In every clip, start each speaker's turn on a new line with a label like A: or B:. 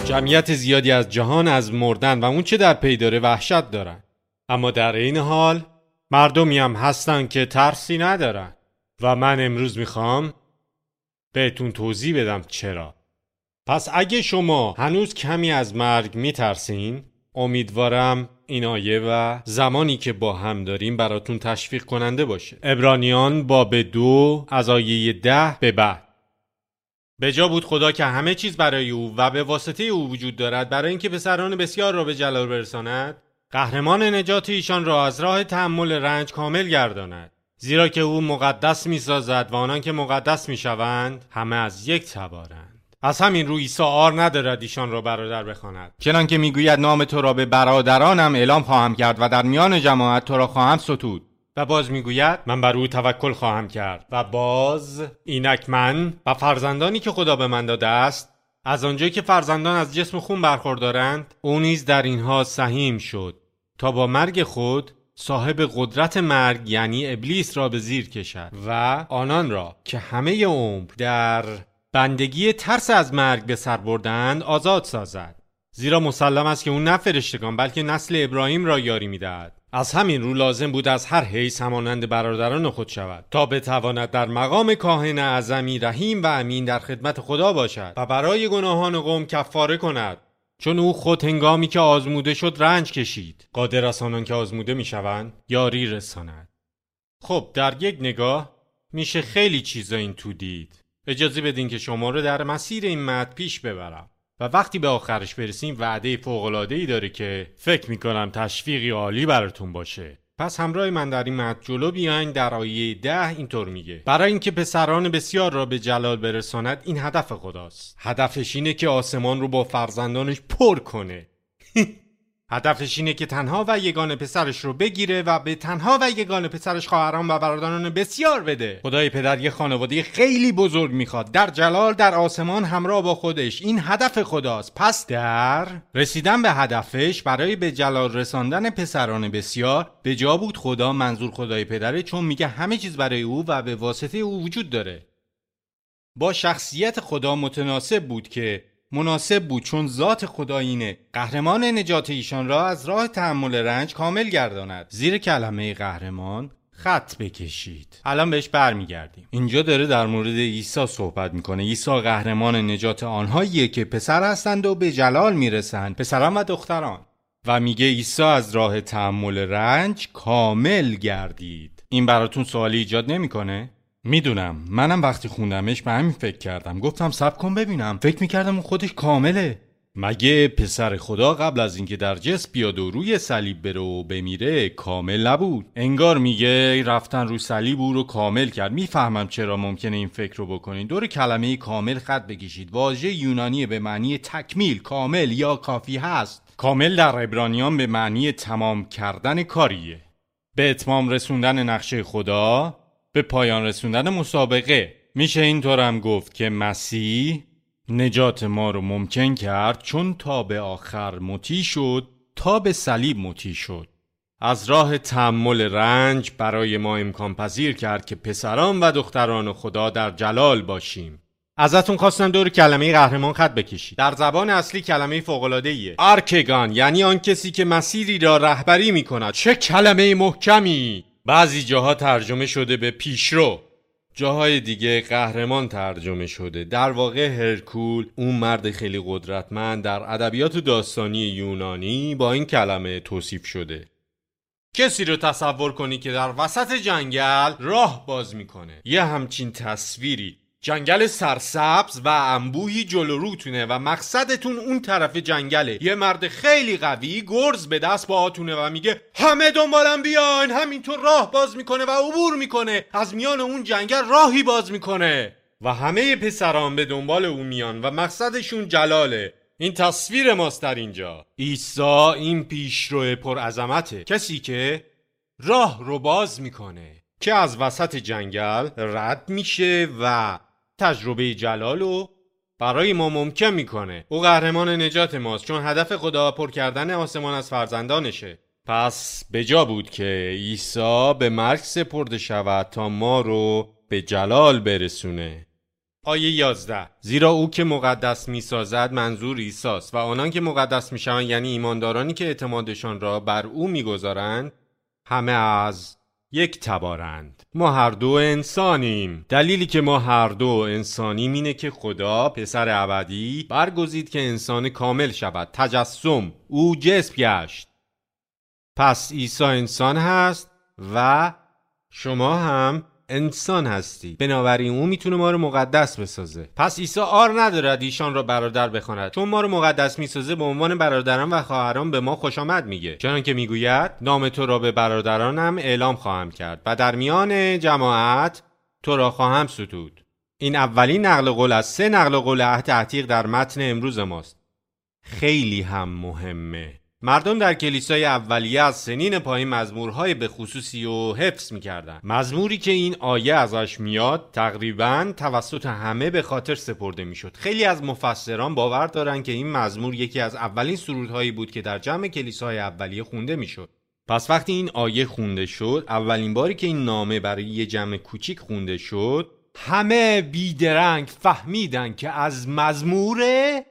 A: جمعیت زیادی از جهان از مردن و اون چه در پی داره وحشت دارن، اما در این حال مردمی هم هستن که ترسی ندارن و من امروز میخوام بهتون توضیح بدم چرا. پس اگه شما هنوز کمی از مرگ میترسین، امیدوارم این آیه و زمانی که با هم داریم براتون تشویق کننده باشه. عبرانیان باب 2 از آیه 10 به بعد. به جا بود خدا که همه چیز برای او و به واسطه او وجود دارد، برای اینکه پسران بسیار را به جلال برساند، قهرمان نجات ایشان را از راه تحمل رنج کامل گرداند. زیرا که او مقدس می سازد و آنان که مقدس می شوند همه از یک تبارند. از همین رو عیسی عار ندارد ایشان را برادر بخواند،
B: چنانکه میگوید نام تو را به برادرانم اعلام خواهم کرد و در میان جماعت تو را خواهم ستود.
A: و باز میگوید من بر او توکل خواهم کرد. و باز اینک من و فرزندانی که خدا به من داده است، از آنجایی که فرزندان از جسم خون برخوردارند، او نیز در اینها سهیم شد تا با مرگ خود صاحب قدرت مرگ یعنی ابلیس را به زیر کشد و آنان را که همه عمر در بندگی ترس از مرگ به سر بردند آزاد سازد. زیرا مسلم است که او نه فرشتگان بلکه نسل ابراهیم را یاری می‌دهد. از همین رو لازم بود از هر حیث همانند برادران خود شود تا بتواند در مقام کاهن اعظمی رحیم و امین در خدمت خدا باشد و برای گناهان قوم کفاره کند، چون او خود هنگامی که آزموده شد رنج کشید، قادر است آنان که آزموده میشوند یاری رساند. خب در یک نگاه میشه خیلی چیزا این تو دید. اجازه بدین که شما رو در مسیر این متن پیش ببرم و وقتی به آخرش برسیم وعده فوق‌العاده‌ای داره که فکر میکنم تشویقی عالی براتون باشه. پس همراه من در این متن جلو بیاین. در آیه 10 اینطور میگه: برای اینکه پسران بسیار را به جلال برساند این هدف خداست. هدفش اینه که آسمان رو با فرزندانش پر کنه. هدفش اینه که تنها و یگانه پسرش رو بگیره و به تنها و یگانه پسرش خواهران و برادران بسیار بده. خدای پدر یه خانواده خیلی بزرگ میخواد، در جلال در آسمان همراه با خودش. این هدف خداست. پس در رسیدن به هدفش برای به جلال رساندن پسران بسیار، به جا بود خدا منظور خدای پدره، چون میگه همه چیز برای او و به واسطه او وجود داره. با شخصیت خدا مناسب بود چون ذات خدا اینه قهرمان نجات ایشان را از راه تحمل رنج کامل گرداند. زیر کلمه قهرمان خط بکشید. الان بهش برمیگردیم. اینجا داره در مورد عیسی صحبت میکنه. عیسی قهرمان نجات آنهاییه که پسر هستند و به جلال میرسند، پسران و دختران. و میگه عیسی از راه تحمل رنج کامل گردید. این براتون سوالی ایجاد نمیکنه؟ میدونم، منم وقتی خوندمش به همین فکر کردم. گفتم صبر کن ببینم، فکر میکردم اون خودش کامله. مگه پسر خدا قبل از اینکه در جسم بیاد و روی صلیب بره و بمیره کامل نبود؟ انگار میگه رفتن روی صلیب او رو کامل کرد. میفهمم چرا ممکنه این فکر رو بکنین. دور کلمه کامل خط بکشید. واژه یونانی به معنی تکمیل، کامل یا کافی هست. کامل در عبرانیان به معنی تمام کردن کاریه، به اتمام رسوندن نقشه خدا، به پایان رسوندن مسابقه. میشه اینطور هم گفت که مسیح نجات ما رو ممکن کرد چون تا به آخر مطیع شد، تا به صلیب مطیع شد. از راه تحمل رنج برای ما امکان پذیر کرد که پسران و دختران خدا در جلال باشیم. ازتون خواستم دور کلمه قهرمان خط بکشید. در زبان اصلی کلمه فوق‌العاده‌ایه. آرکگان یعنی آن کسی که مسیری را رهبری میکند. چه کلمه محکمی! بعضی جاها ترجمه شده به پیشرو، جاهای دیگه قهرمان ترجمه شده. در واقع هرکول، اون مرد خیلی قدرتمند، در ادبیات داستانی یونانی با این کلمه توصیف شده. کسی رو تصور کنی که در وسط جنگل راه باز میکنه. یه همچین تصویری، جنگل سرسبز و انبوهی جلو روتونه و مقصدتون اون طرف جنگله. یه مرد خیلی قوی گرز به دست با آتونه و میگه همه دنبالم بیاین. همینطور راه باز میکنه و عبور میکنه، از میان اون جنگل راهی باز میکنه و همه پسران به دنبال اون میان و مقصدشون جلاله. این تصویر ماست در اینجا. عیسی این پیشرو پرعظمته، کسی که راه رو باز میکنه، که از وسط جنگل رد میشه و تجربه جلالو برای ما ممکن میکنه. او قهرمان نجات ماست چون هدف خدا پر کردن آسمان از فرزندانشه. پس به جا بود که عیسی به مرگ سپرده شود تا ما رو به جلال برسونه.
B: آیه 11: زیرا او که مقدس می‌سازد منظور عیساست و آنان که مقدس می‌شوند یعنی ایماندارانی که اعتمادشان را بر او می‌گذارند همه از یک تبارند. ما هر دو انسانیم. دلیلی که ما هر دو انسانیم اینه که خدا پسر ابدی برگزید که انسان کامل شود. تجسم، او جسم گشت. پس عیسی انسان هست و شما هم انسان هستی، بنابراین او میتونه ما رو مقدس بسازه. پس عیسی عار ندارد ایشان را برادر بخواند، چون ما رو مقدس میسازه به عنوان برادران و خواهران به ما خوش آمد میگه، چنان که میگوید نام تو را به برادرانم اعلام خواهم کرد و در میان جماعت تو را خواهم ستود. این اولین نقل قول از 3 نقل قول عهد عتیق در متن امروز ماست. خیلی هم مهمه. مردم در کلیسای اولیه از سنین پایین مزمورهای به خصوصی و حفظ می‌کردند. مزموری که این آیه ازش میاد تقریباً توسط همه به خاطر سپرده میشد. خیلی از مفسران باور دارن که این مزمور یکی از اولین سرودهایی بود که در جمع کلیسای اولیه خونده میشد. پس وقتی این آیه خونده شد، اولین باری که این نامه برای یه جمع کوچیک خونده شد، همه بیدرنگ فهمیدن که از مزمور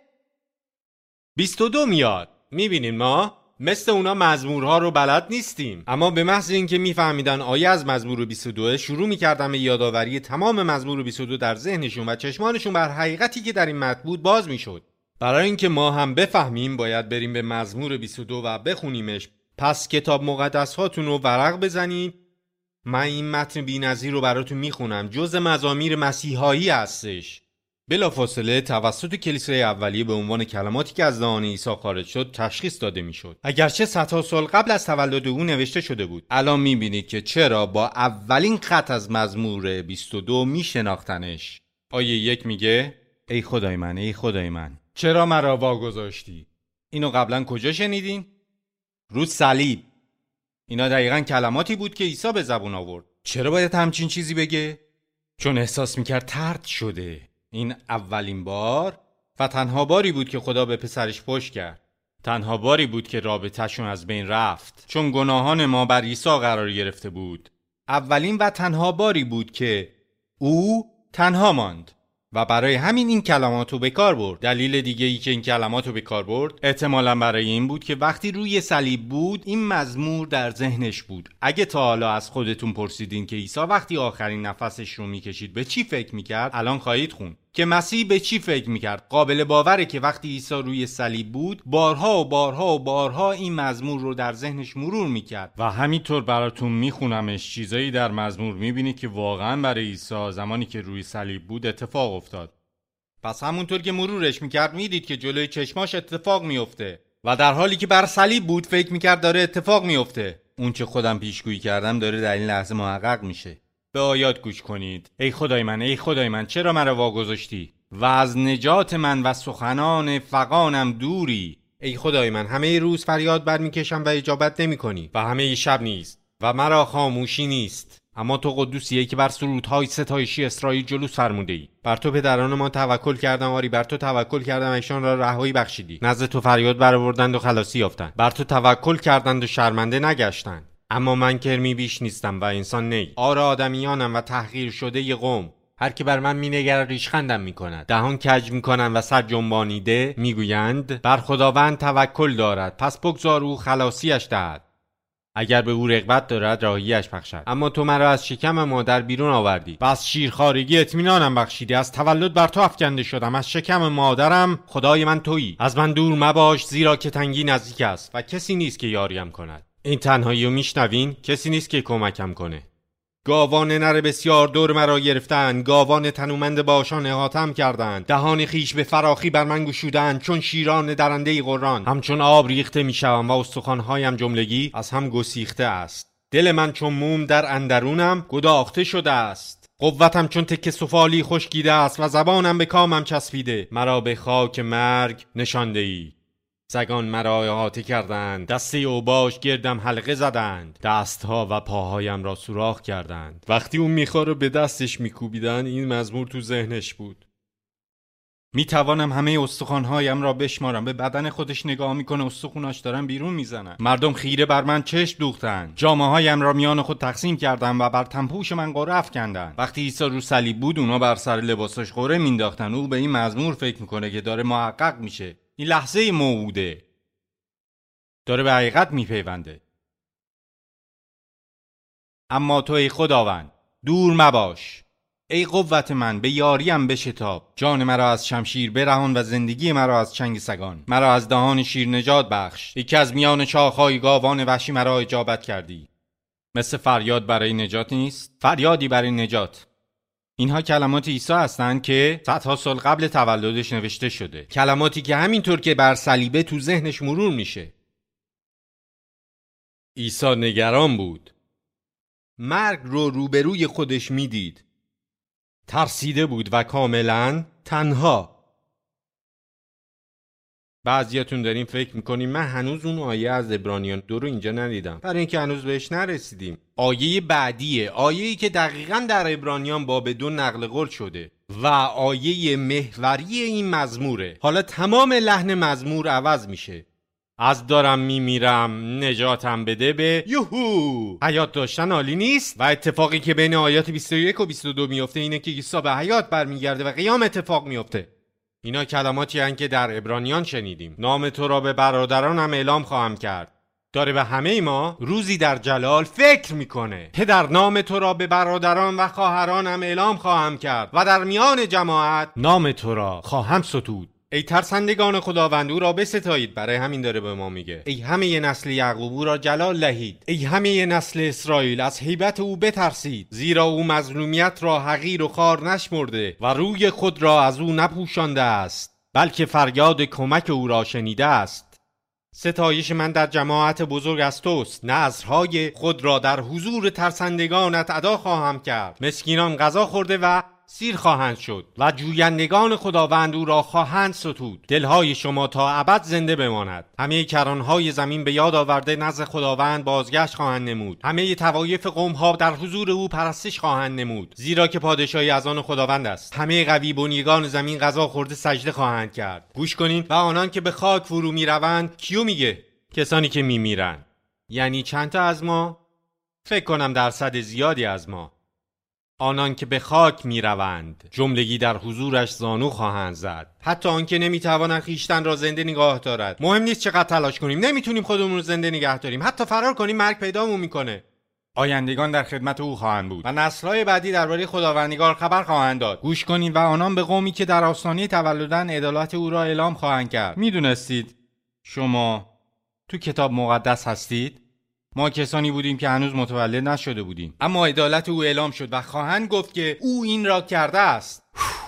B: 22 میاد. میبینین ما مثل اونا مزمورها رو بلد نیستیم، اما به محض اینکه میفهمیدن آیه از مزمور 22 شروع میکردن به یادآوری تمام مزمور 22 در ذهنشون و چشمانشون بر حقیقتی که در این متن بود باز میشد. برای اینکه ما هم بفهمیم باید بریم به مزمور 22 و بخونیمش. پس کتاب مقدس هاتون رو ورق بزنید. من این متن بی‌نظیر رو براتون میخونم، جزء مزامیر مسیحایی هستش. بلافاصله توسط کلیسای اولیه به عنوان کلماتی که از دهان عیسی خارج شد تشخیص داده میشد، اگرچه صدها سال قبل از تولد او نوشته شده بود. الان میبینید که چرا با اولین خط از مزمور 22 میشناختنش. آیه 1 میگه ای خدای من، ای خدای من، چرا مرا واگذاشتی؟ اینو قبلا کجا شنیدین؟ رو صلیب. اینا دقیقاً کلماتی بود که عیسی به زبون آورد. چرا باید همچین چیزی بگه؟ چون احساس میکرد طرد شده. این اولین بار و تنها باری بود که خدا به پسرش پشت کرد. تنها باری بود که رابطه‌شون از بین رفت، چون گناهان ما بر عیسی قرار گرفته بود. اولین و تنها باری بود که او تنها ماند و برای همین این کلماتو به کار برد. دلیل دیگه ای که این کلماتو به کار برد احتمالاً برای این بود که وقتی روی صلیب بود این مزمور در ذهنش بود. اگه تا حالا از خودتون پرسیدین که عیسی وقتی آخرین نفسش رو میکشید به چی فکر میکرد، الان خواهید خوند که مسیح به چی فکر میکرد. قابل باوره که وقتی عیسی روی صلیب بود بارها و بارها و بارها این مزمور رو در ذهنش مرور میکرد و همینطور براتون میخونمش. چیزایی در مزمور میبینید که واقعا برای عیسی زمانی که روی صلیب بود اتفاق افتاد. پس همونطور که مرورش میکرد میدید که جلوی چشماش اتفاق میفته و در حالی که بر صلیب بود فکر میکرد داره اتفاق میفته. اون چه خودم پیشگویی کردم داره در این لحظه محقق میشه. به آیات گوش کنید. ای خدای من، ای خدای من، چرا مرا واگذاشتی و از نجات من و سخنان فغانم دوری؟ ای خدای من، همه روز فریاد برمیکشم و اجابت نمی‌کنی و همه شب نیست و مرا خاموشی نیست. اما تو قدوسیی که بر سرودهای ستایشی اسرائیل جلوس فرموده‌ای. بر تو پدران ما توکل کردم، آری بر تو توکل کردم، ایشان را رهایی بخشیدی. نزد تو فریاد برآوردند و خلاصی یافتند. بر تو توکل کردند و شرمنده نگشتند. اما من کرمی بیش نیستم و انسان نی، آر آدمیانم و تحقیر شده ی قوم. هر که بر من مینگرد ریشخندم میکند. دهان کج میکنند و سر جنبانیده میگویند بر خداوند توکل دارد، پس بگذار او خلاصیش دهد. اگر به او رغبت دارد راهیش بخشد. اما تو مرا از شکم مادر بیرون آوردی و از شیرخوارگی اطمینانم بخشیدی. از تولد بر تو افکنده شدم، از شکم مادرم خدای من تویی. از من دور مباش، زیرا که تنگی نزدیک است و کسی نیست که یاریم کند. این تنهایی رو میشنوین؟ کسی نیست که کمکم کنه. گاوان نر بسیار دور مرا گرفتند، گاوان تنومند باشان احاطه‌ام کردند. دهان خیش به فراخی بر من گشودند، چون شیران درنده قران. همچون آب ریخته میشوم و استخوان‌هایم جملگی از هم گسیخته است. دل من چون موم در اندرونم گداخته شده است. قوتم چون تکه سفالی خشکیده است و زبانم به کامم چسبیده. مرا به خاک مرگ نشانده‌ای. سگان مرا احاطه کردند، دسته اوباش گردم حلقه زدند، دستها و پاهایم را سوراخ کردند. وقتی اون میخا رو به دستش میکوبیدن این مزمور تو ذهنش بود.
A: میتوانم همه استخوان‌هایم را بشمارم. به بدن خودش نگاه میکنه، استخوناش دارن بیرون میزنن. مردم خیره بر من چشم دوختن. جامه‌هایم را میان خود تقسیم کردن و بر تنپوش من قره افکندن. وقتی عیسی رو صلیب بود اونا بر سر لباسش قره مینداختن. او به این مزمور فکر میکنه که داره محقق میشه. این لحظه موعوده، داره به حقیقت میپیونده. اما تو ای خداوند دور مباش. ای قوت من به یاریم بشتاب. جان مرا از شمشیر برهان و زندگی مرا از چنگ سگان. مرا از دهان شیر نجات بخش. یکی از میان شاخهای گاوان وحشی مرا اجابت کردی. مثل فریاد برای نجات نیست؟ فریادی برای نجات. اینها کلمات عیسی هستند که صدها سال قبل تولدش نوشته شده.
B: کلماتی که همینطور که بر صلیبه تو ذهنش مرور میشه. عیسی نگران بود. مرگ رو روبروی خودش میدید. ترسیده بود و کاملا تنها. بعضیاتون دارین فکر میکنیم من هنوز اون آیه از عبرانیان 2 رو اینجا ندیدم، برای اینکه هنوز بهش نرسیدیم. آیه بعدیه، آیه‌ای که دقیقاً در عبرانیان باب 2 نقل قول شده و آیه محوری این مزموره. حالا تمام لحن مزمور عوض میشه. از دارم میمیرم نجاتم بده به یوهو. حیات داشتن عالی نیست؟ و اتفاقی که بین آیات 21 و 22 میفته اینه که عیسی به حیات برمیگرده و قیام اتفاق میفته. اینا کلماتی هستند که در عبرانیان شنیدیم. نام تو را به برادرانم اعلام خواهم کرد. داره به همه ما روزی در جلال فکر میکنه. پدر نام تو را به برادران و خواهرانم اعلام خواهم کرد و در میان جماعت نام تو را خواهم ستود. ای ترسندگان خداوند او را بستایید. برای همین داره به ما میگه ای همه نسل یعقوب او را جلال دهید. ای همه نسل اسرائیل از هیبت او بترسید. زیرا او مظلومیت را حقیر و خوار نشمرده و روی خود را از او نپوشانده است، بلکه فریاد کمک او را شنیده است. ستایش من در جماعت بزرگ از توست. نذرهای خود را در حضور ترسندگانت ادا خواهم کرد. مسکینان غذا خورده و سیر خواهند شد و جویندگان خداوند او را خواهند ستود. دلهای شما تا ابد زنده بماند. همه کرانهای زمین به یاد آورده نزد خداوند بازگشت خواهند نمود. همه طوایف قومها در حضور او پرستش خواهند نمود، زیرا که پادشاهی از آن خداوند است. همه قوی بنیگان زمین غذا خورده سجده خواهند کرد. گوش کنین. و آنان که به خاک فرو میروند، کیو میگه؟ کسانی که میمیرن. یعنی چند تا از ما؟ فکر کنم درصد زیادی از ما. آنان که به خاک می روند جملگی در حضورش زانو خواهند زد. حتی آنکه نمیتوانند خویشتن را زنده نگاه دارد. مهم نیست چقدر تلاش کنیم، نمیتونیم خودمون رو زنده نگه داریم. حتی فرار کنیم مرگ پیدامون میکنه.
A: آیندگان در خدمت او خواهند بود و نسل‌های بعدی درباره خداوندگار خبر خواهند داد. گوش کنید و آنان به قومی که در آستانه تولدن عدالت او را اعلام خواهند کرد. میدونستید شما تو کتاب مقدس هستید؟ ما کسانی بودیم که هنوز متولد نشده بودیم، اما عدالت او اعلام شد و خواهند گفت که او این را کرده است.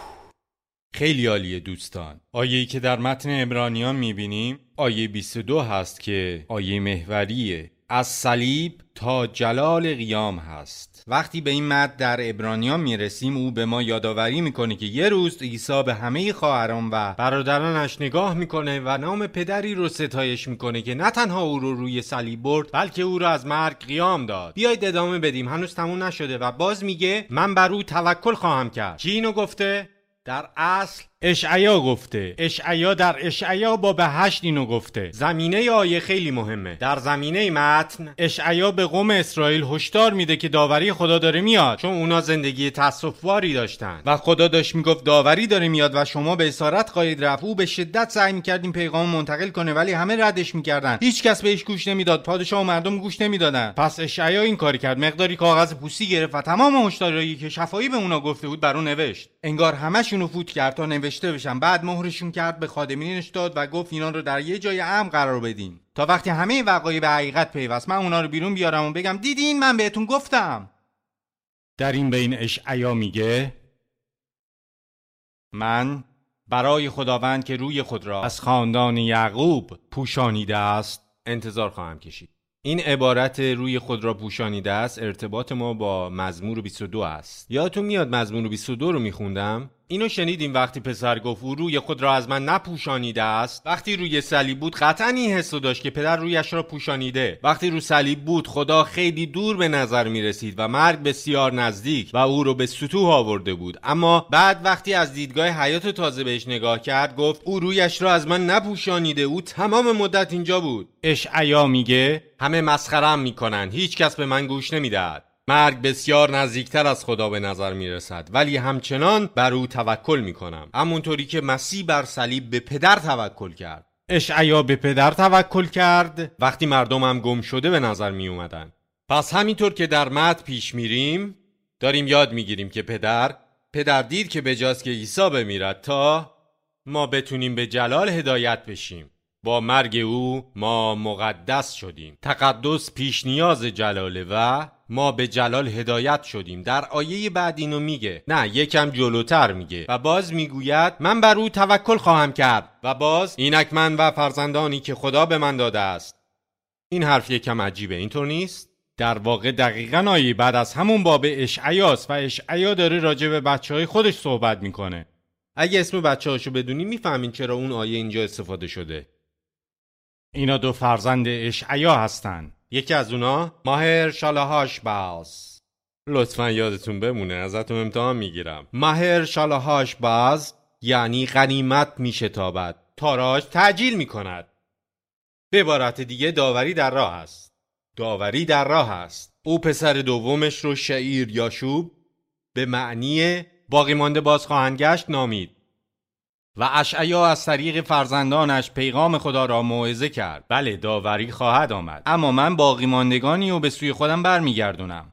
A: خیلی عالیه دوستان. آیه‌ای که در متن عبرانیان می‌بینیم آیه 22 هست که آیه محوریه. از صلیب تا جلال قیام هست. وقتی به این متن در عبرانیان میرسیم او به ما یادآوری میکنه که یه روز عیسی به همه خواهران و برادرانش نگاه میکنه و نام پدری رو ستایش میکنه که نه تنها او رو روی صلیب برد بلکه او رو از مرگ قیام داد. بیایید ادامه بدیم، هنوز تموم نشده. و باز میگه من بر او توکل خواهم کرد. کی اینو گفته؟ در اصل اشعیا گفته. اشعیا در اشعیا باب 8 اینو گفته. زمینه آیه خیلی مهمه. در زمینه متن اشعیا به قوم اسرائیل هشدار میده که داوری خدا داره میاد، چون اونا زندگی تأسف‌باری داشتن و خدا داشت میگفت داوری داره میاد و شما به اسارت خواهید رفت. او به شدت سعی میکرد این پیغام منتقل کنه ولی همه ردش میکردن. هیچ کس بهش گوش نمیداد. پادشاه و مردم گوش نمیدادن. پس اشعیا این کاری کرد. مقداری کاغذ پوستی گرفت و تمام هشدارهایی که شفاهی به اونا گفته بود بر اون نوشت. انگار همشونو فوت کرد تا نوشته بشن. بعد مهرشون کرد، به خادمینش داد و گفت اینا رو در یه جای امن قرار بدین تا وقتی همه وقایع به حقیقت پیوست من اونا رو بیرون بیارم و بگم دیدین من بهتون گفتم. در این بین اشعیا میگه من برای خداوند که روی خود را از خاندان یعقوب پوشانیده است انتظار خواهم کشید. این عبارت روی خود را پوشانیده است ارتباط ما با مزمور 22 است. یادتون میاد مزمور 22 رو میخوندم؟
B: اینو شنیدیم وقتی پسر گفت او روی خود را از من نپوشانیده است. وقتی روی صلیب بود قطعا این حسو داشت که پدر رویش را پوشانیده. وقتی رو صلیب بود خدا خیلی دور به نظر می رسید و مرگ بسیار نزدیک و او رو به سطوح آورده بود. اما بعد وقتی از دیدگاه حیات تازه بهش نگاه کرد گفت او رویش را از من نپوشانیده، او تمام مدت اینجا بود.
A: اشعیا میگه
B: همه مسخره‌ام میکنن، هیچ کس به من گوش نمیدهد. مرگ بسیار نزدیکتر از خدا به نظر می رسد، ولی همچنان بر او توکل می کنم، همونطوری که مسیح بر صلیب به پدر توکل کرد.
A: اشعیا به پدر توکل کرد
B: وقتی مردمم گم شده به نظر می اومدن. پس همینطور که در متن پیش میریم داریم یاد میگیریم که پدر دید که بجاست که عیسی بمیرد تا ما بتونیم به جلال هدایت بشیم. با مرگ او ما مقدس شدیم. تقدس پیش نیاز جلاله و ما به جلال هدایت شدیم. در آیه بعد اینو میگه، نه یکم جلوتر میگه و باز میگوید من بر او توکل خواهم کرد و باز اینک من و فرزندانی که خدا به من داده است. این حرف یکم عجیبه، اینطور نیست؟
A: در واقع دقیقاً آیه بعد از همون باب اشعیاست و اشعیا داره راجع به بچهای خودش صحبت میکنه.
B: اگه اسم بچه‌هاشو بدونی میفهمین چرا اون آیه اینجا استفاده شده.
A: اینا دو فرزند اشعیا هستن.
B: یکی از اونا ماهر شالهاشباز. لطفاً یادتون بمونه، ازتون امتحان میگیرم. ماهر شالهاشباز یعنی غنیمت میشتابد، تاراج تعجیل میکند. به عبارت دیگه داوری در راه است. او پسر دومش رو شعیر یاشوب به معنی باقی مانده باز خواهند گشت نامید
A: و اشعیا از طریق فرزندانش پیغام خدا را موعظه کرد. بله داوری خواهد آمد، اما من باقی ماندگانی رو به سوی خودم برمیگردونم.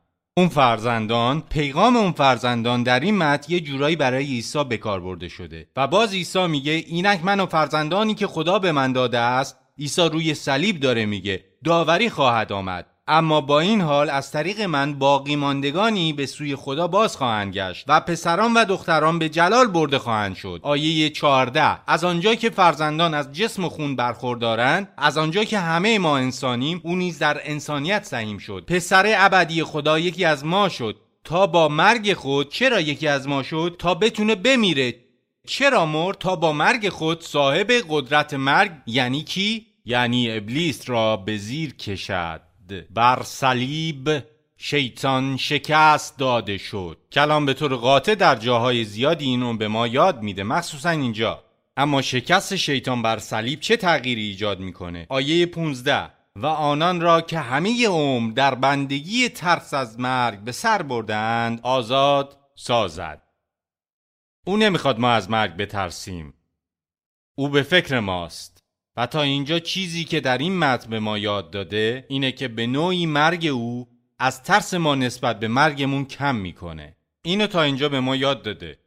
A: پیغام اون فرزندان در این متن یه جورایی برای عیسی به کار برده شده و باز عیسی میگه اینک من و فرزندانی که خدا به من داده است. عیسی روی صلیب داره میگه داوری خواهد آمد، اما با این حال از طریق من باقی ماندگانی به سوی خدا باز خواهند گشت و پسران و دختران به جلال برده خواهند شد. آیه 14 از آنجا که فرزندان از جسم و خون برخوردارند، از آنجا که همه ما انسانیم، او نیز در انسانیت سهیم شد. پسر ابدی خدا یکی از ما شد تا با مرگ خود. چرا یکی از ما شد؟ تا بتونه بمیره. چرا مرد؟ تا با مرگ خود صاحب قدرت مرگ یعنی کی؟ یعنی ابلیس را به زیر کشد. بر صلیب شیطان شکست داده شد. کلام به طور قاطع در جاهای زیادی اینو به ما یاد میده، مخصوصا اینجا. اما شکست شیطان بر صلیب چه تغییری ایجاد میکنه؟ آیه 15 و آنان را که همه عمر در بندگی ترس از مرگ به سر بردند آزاد سازد. او نمیخواد ما از مرگ بترسیم، او به فکر ماست. و تا اینجا چیزی که در این متن به ما یاد داده اینه که به نوعی مرگ او از ترس ما نسبت به مرگمون کم میکنه. اینو تا اینجا به ما یاد داده،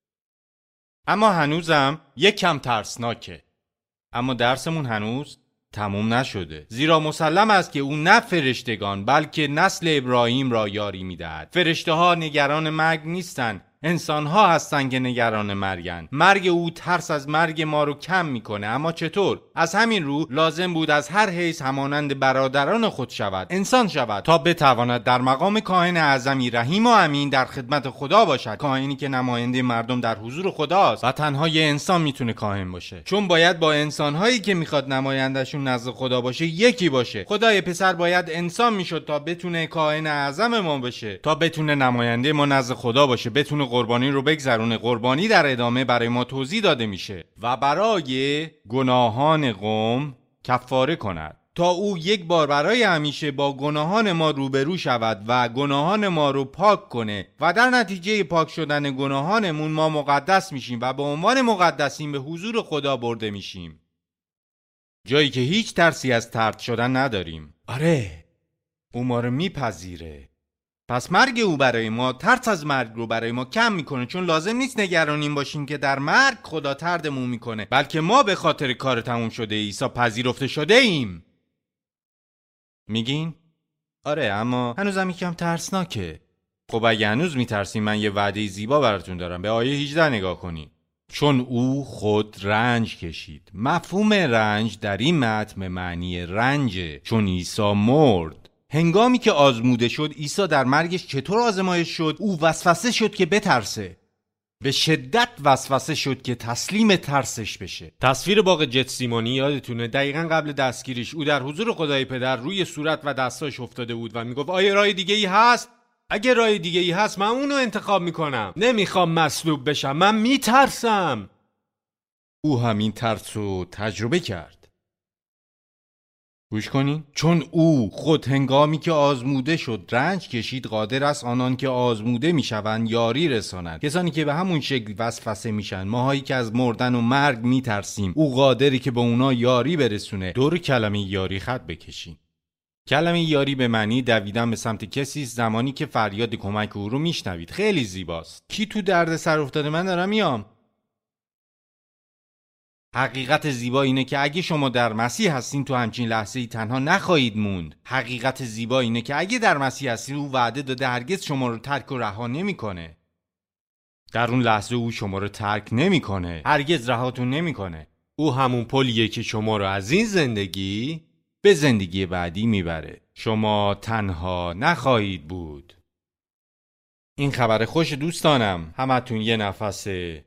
A: اما هنوزم یک کم ترسناکه. اما درسمون هنوز تموم نشده، زیرا مسلم است که او نه فرشتگان بلکه نسل ابراهیم را یاری میدهد. فرشته ها نگران مرگ نیستن، انسان ها هستن که نگران مرگن. مرگ او ترس از مرگ ما رو کم میکنه. اما چطور؟ از همین رو لازم بود از هر حیث همانند برادران خود شود، انسان شود، تا بتواند در مقام کاهن اعظمی رحیم و امین در خدمت خدا باشد. کاهنی که نماینده مردم در حضور خداست و تنها یه انسان میتونه کاهن باشه، چون باید با انسان هایی که میخواد نمایندشون نزد خدا باشه یکی باشه. خدای پسر باید انسان میشد تا بتونه کاهن اعظم ما بشه، تا بتونه نماینده ما نزد خدا باشه، بتونه قربانی رو بگذرونه. قربانی در ادامه برای ما توضیح داده میشه و برای گناهان قوم کفاره کند، تا او یک بار برای همیشه با گناهان ما روبرو شود و گناهان ما رو پاک کنه و در نتیجه پاک شدن گناهانمون ما مقدس میشیم و به عنوان مقدسین به حضور خدا برده میشیم، جایی که هیچ ترسی از طرد شدن نداریم. آره، او ما رو میپذیره. پس مرگ او برای ما ترس از مرگ رو برای ما کم میکنه، چون لازم نیست نگرانیم باشیم که در مرگ خدا طردمون میکنه، بلکه ما به خاطر کار تموم شده عیسی پذیرفته شده ایم. میگین؟ آره، اما هنوزم یکم ترسناکه. خب اگه هنوز میترسیم من یه وعده زیبا براتون دارم. به آیه 18 نگاه کنید. چون او خود رنج کشید. مفهوم رنج در این متن به معنی رنجه، چون عیسی مرد. هنگامی که آزموده شد، عیسی در مرگش چطور آزمایش شد؟ او وسوسه شد که بترسه. به شدت وسوسه شد که تسلیم ترسش بشه.
B: تصویر باغ جتسیمانی یادتونه؟ دقیقاً قبل دستگیریش او در حضور خدای پدر روی صورت و دستاش افتاده بود و میگفت آیا راه دیگه ای هست؟ اگه راه دیگه ای هست من اونو انتخاب میکنم. نمیخوام مصلوب بشم، من میترسم.
A: او همین ترس رو تجربه کرد. گوش کنین. چون او خود هنگامی که آزموده شد رنج کشید، قادر است آنان که آزموده میشوند یاری رساند. کسانی که به همون شکل وسوسه میشن، ماهایی که از مردن و مرگ میترسیم، او قادری که به اونا یاری برسونه. دور کلمه یاری خط بکشین. کلمه یاری به معنی دویدن به سمت کسی زمانی که فریاد کمک او رو میشنوید. خیلی زیباست. کی تو درد سر افتاده؟ من دارم میام. حقیقت زیبا اینه که اگه شما در مسیح هستین تو همچین لحظه‌ای تنها نخواهید موند. حقیقت زیبا اینه که اگه در مسیح هستین او وعده داده هرگز شما رو ترک و رها نمی‌کنه. در اون لحظه او شما رو ترک نمی‌کنه. هرگز رهاتون نمی‌کنه.
B: او همون پلیه که شما رو از این زندگی
A: به زندگی بعدی میبره. شما تنها نخواهید بود. این خبر خوش دوستانم. همتون یه نفس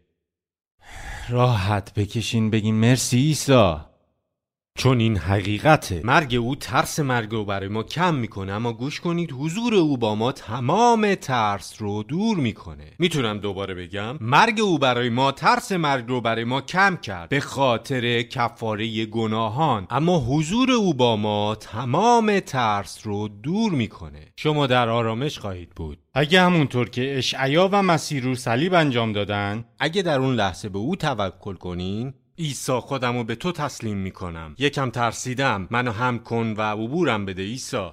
A: راحت بکشین، بگین مرسی عیسی.
B: چون این حقیقته. مرگ او ترس مرگ رو برای ما کم میکنه، اما گوش کنید حضور او با ما تمام ترس رو دور میکنه. میتونم دوباره بگم؟ مرگ او برای ما ترس مرگ رو برای ما کم کرد به خاطر کفاره گناهان، اما حضور او با ما تمام ترس رو دور میکنه. شما در آرامش خواهید بود.
A: اگه همونطور که اشعیا و مسیح رو صلیب انجام دادن،
B: اگه در اون لحظه به او توکل کنین، عیسی خودمو به تو تسلیم میکنم. یکم ترسیدم، منو هم کن و عبورم بده عیسی.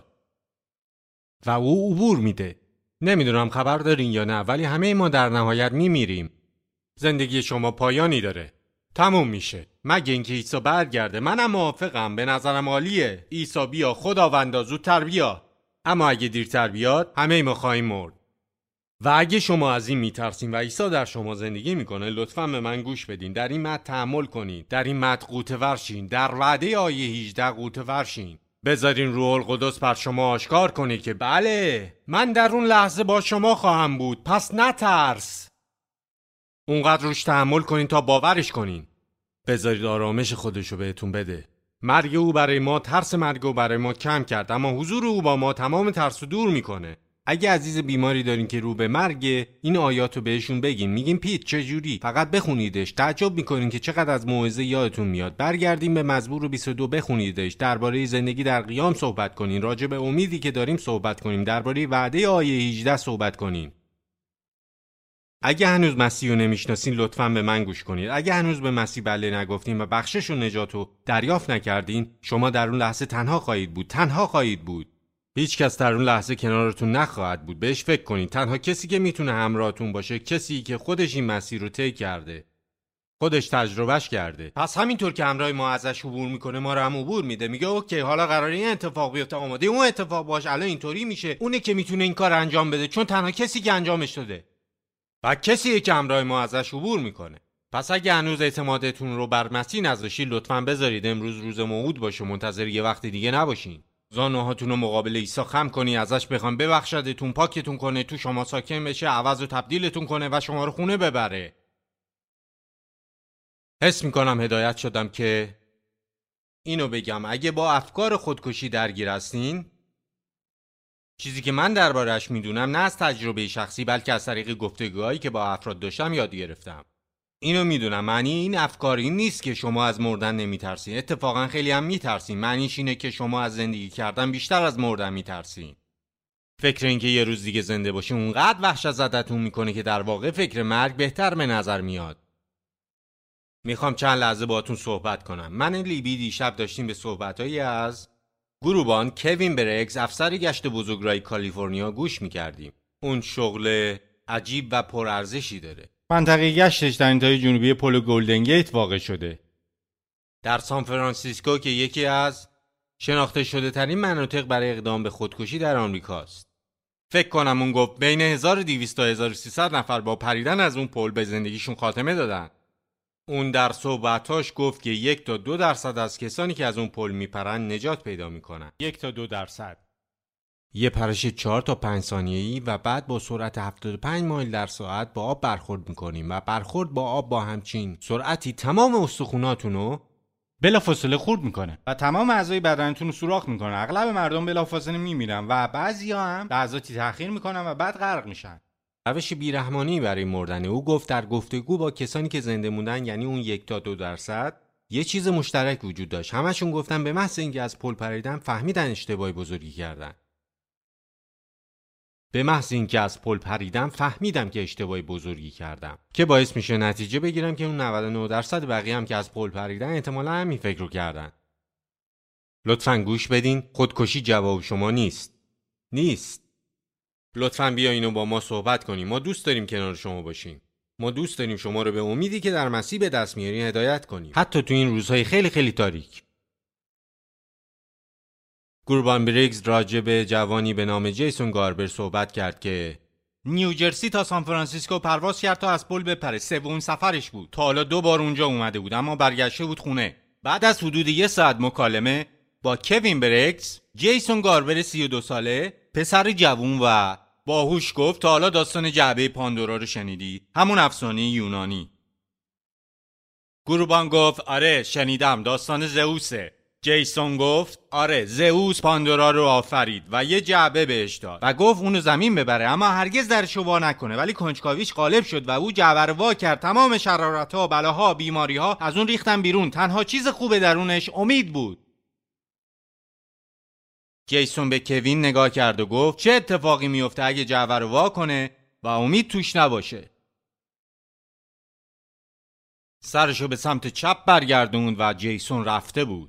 B: و او عبور میده. نمیدونم خبر دارین یا نه، ولی همه ما در نهایت میمیریم. زندگی شما پایانی داره. تموم میشه. مگه اینکه عیسی برگرده. منم موافقم، به نظرم عالیه. عیسی بیا، خداوندا زودتر بیا. اما اگه دیرتر بیاد همه ما خواهیم مرد. و اگه شما از این میترسین و عیسی در شما زندگی میکنه، لطفاً به من گوش بدین. در این متن تأمل کنین. در این متن غوطه ورشین. در وعده آیه 18 غوطه ورشین. بذارین روح القدس بر شما آشکار کنه که بله، من در اون لحظه با شما خواهم بود، پس نترس. اونقدر روش تأمل کنین تا باورش کنین. بذارید آرامش خودشو بهتون بده. مرگ او برای ما ترس مرگ او برای ما کم کرد، اما حضور او با ما تمام ترس رو دور میکنه. اگه عزیز بیماری دارین که رو به مرگ، این آیاتو بهشون بگین. میگین پیت چجوری؟ فقط بخونیدش. تعجب میکنین که چقدر از موعظه یادتون میاد. برگردین به مزمور 22 بخونیدش. درباره زندگی در قیام صحبت کنین. راجع به امیدی که داریم صحبت کنیم. درباره وعده آیه 18 صحبت کنین. اگه هنوز مسیح رو نمیشناسین لطفاً به من گوش کنید. اگه هنوز به مسیح بله نگفتین و بخشش و نجات رو دریافت نکردین، شما در اون لحظه تنها خواهید بود. تنها خواهید بود. هیچ کس در اون لحظه کنارتون نخواهد بود. بهش فکر کنید. تنها کسی که میتونه همراهتون باشه کسی که خودش این مسیر رو طی کرده. خودش تجربهش کرده. پس همینطور که همراه ما ازش عبور میکنه، ما رو هم عبور میده. میگه اوکی، حالا قراره این اتفاق بیفته، آماده اون اتفاق باش. الان اینطوری میشه. اونه که میتونه این کار انجام بده، چون تنها کسی که انجامش داده و کسیه که همراه ما ازش عبور میکنه. پس اگه هنوز اعتمادتون رو بر مسیح نذاشتین، لطفاً بذارید امروز روز موعود باشه. منتظر یه وقت دیگه نباشین. زانوهاتون رو مقابل عیسی خم کنی، ازش بخوام ببخشدتون، پاکتون کنه، تو شما ساکن بشه، عوض و تبدیلتون کنه و شما رو خونه ببره. حس میکنم هدایت شدم که اینو بگم. اگه با افکار خودکشی درگیر هستین، چیزی که من درباره‌اش میدونم نه از تجربه شخصی بلکه از طریق گفتگوهایی که با افراد داشتم یاد گرفتم. اینو میدونم معنی این افکار این نیست که شما از مردن نمیترسین. اتفاقا خیلی هم میترسین. معنیش اینه که شما از زندگی کردن بیشتر از مردن میترسین. فکر این که یه روز دیگه زنده باشین اونقدر وحشت زدتون میکنه که در واقع فکر مرگ بهتر به نظر میاد. میخوام چند لحظه باهاتون صحبت کنم. من لیبی دیشب داشتیم به صحبتایی از گروبان کوین برگز، افسر گشت بزرگراه کالیفرنیا گوش میکردیم. اون شغل عجیب و پرارزشی داره.
A: منطقه گشتش در انتهای جنوبی پل گلدن گیت واقع شده.
B: در سان فرانسیسکو که یکی از شناخته شده ترین مناطق برای اقدام به خودکشی در آمریکاست. فکر کنم اون گفت بین 1200 تا 1300 نفر با پریدن از اون پل به زندگیشون خاتمه دادن. اون در صحبتاش گفت که 1 تا 2% از کسانی که از اون پل میپرن نجات پیدا میکنن.
A: 1 تا 2%.
B: یه پرش 4 تا 5 ثانیه‌ای و بعد با سرعت 75 مایل در ساعت با آب برخورد میکنیم و برخورد با آب با همچین سرعتی تمام استخوناتون رو
A: بلافاصله خورد میکنه و تمام اعضای بدنتون رو سوراخ میکنه. اغلب مردم بلافاصله میمیرن و بعضیا هم لحظاتی تأخیر میکنن و بعد غرق میشن.
B: روش بیرحمانی برای مردن او گفت در گفتگو با کسانی که زنده موندن، یعنی اون 1 تا 2%، یه چیز مشترک وجود داشت. همشون گفتن به محض اینکه از پل پریدن فهمیدن اشتباه بزرگی کردن. به محض اینکه از پل پریدم فهمیدم که اشتباه بزرگی کردم، که باعث میشه نتیجه بگیرم که اون 99% بقیه هم که از پل پریدن احتمالاً همین فکر رو کردن. لطفاً گوش بدین، خودکشی جواب شما نیست. لطفاً بیاین و با ما صحبت کنیم. ما دوست داریم کنار شما باشیم. ما دوست داریم شما رو به امیدی که در مسیر به دست میارین هدایت کنیم، حتی تو این روزهای خیلی خیلی تاریک. گوربان بریگز راجع به جوانی به نام جیسون گاربر صحبت کرد که
A: نیوجرسی تا سان فرانسیسکو پرواز کرد تا از پل بپره. سومین سفرش بود. تا حالا 2 بار اونجا اومده بود اما برگشته بود خونه. بعد از حدود 1 ساعت مکالمه با کوین بریگز، جیسون گاربر 32 ساله، پسر جوون و باهوش، گفت تا حالا داستان جعبه پاندورا رو شنیدی؟ همون افسانه یونانی. گوربان گفت آره شنیدم، داستان زئوسه. جیسون گفت آره، زئوس پاندورا رو آفرید و یه جعبه بهش داد و گفت اونو زمین ببره اما هرگز درشو وا نکنه، ولی کنجکاویش غالب شد و او جعبه رو وا کرد. تمام شرارت‌ها، بلاها، بیماری‌ها از اون ریختن بیرون. تنها چیز خوب درونش امید بود. جیسون به کوین نگاه کرد و گفت چه اتفاقی میفته اگه جعبه رو وا کنه و امید توش نباشه؟ سرشو به سمت چپ برگردوند و جیسون رفته بود.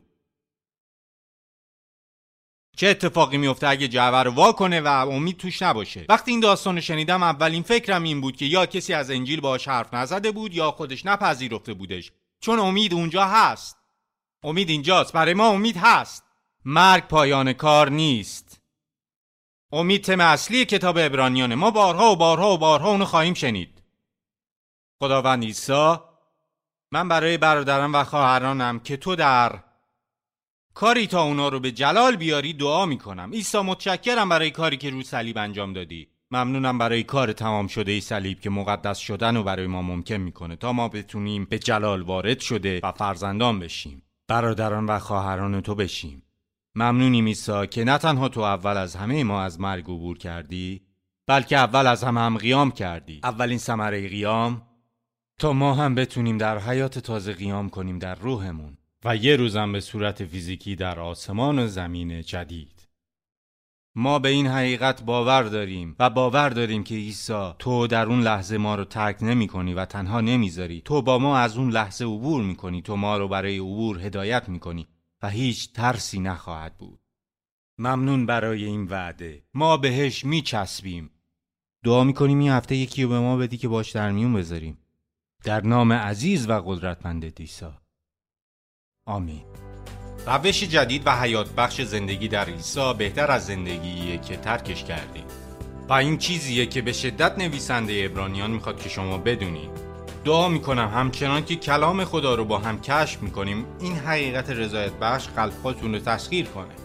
A: چه اتفاقی میفته اگه جعبه رو وا کنه و امید توش نباشه؟ وقتی این داستانو شنیدم اولین فکرم این بود که یا کسی از انجیل باهاش حرف نزده بود یا خودش نپذیرفته بودش، چون امید اونجا هست. امید اینجاست. برای ما امید هست. مرگ پایان کار نیست. امید تم اصلی کتاب عبرانیانه. ما بارها و بارها و بارها اونو خواهیم شنید. خداوند عیسی، من برای برادران و خواهرانم که تو در کاری تا اونا رو به جلال بیاری دعا میکنم. عیسی متشکرم برای کاری که رو صلیب انجام دادی. ممنونم برای کار تمام شده ای صلیب که مقدس شدن رو برای ما ممکن میکنه تا ما بتونیم به جلال وارد شده و فرزندان بشیم، برادران و خواهران تو بشیم. ممنونیم عیسی که نه تنها تو اول از همه ما از مرگ عبور کردی، بلکه اول از هم قیام کردی. اولین ثمره قیام تا ما هم بتونیم در حیات تازه قیام کنیم در روحمون و یه روزم به صورت فیزیکی در آسمان و زمین جدید. ما به این حقیقت باور داریم و باور داریم که عیسی تو در اون لحظه ما رو ترک نمی کنی و تنها نمیذاری. تو با ما از اون لحظه عبور میکنی. تو ما رو برای عبور هدایت میکنی و هیچ ترسی نخواهد بود. ممنون برای این وعده. ما بهش میچسبیم. دعا میکنیم این هفته یکی رو به ما بدی که باش در میون بذاریم. در نام عزیز و قدرتمند عیسی. آمین. روش جدید و حیات بخش زندگی در عیسی بهتر از زندگیه که ترکش کردید و این چیزیه که به شدت نویسنده عبرانیان میخواد که شما بدونید. دعا میکنم همچنان که کلام خدا رو با هم کشف میکنیم این حقیقت رضایت بخش قلب‌هاتون رو تسخیر کنه.